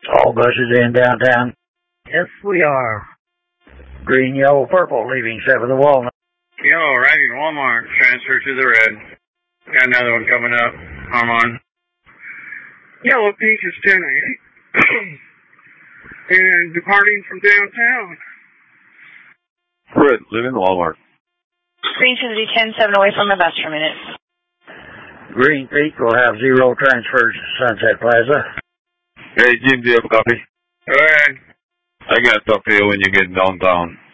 All buses in downtown? Yes, we are. Green, yellow, purple, leaving 7th of Walnut. Yellow, arriving Walmart, transfer to the red. Got another one coming up. I'm on. Yellow, pink is 10-8. And departing from downtown. Red, leaving Walmart. Green Trinity 10-7 away from the bus for a minute. Green Peak will have 0 transfers to Sunset Plaza. Hey, Jim, do you have a copy? Go ahead. I gotta talk to you when you get downtown.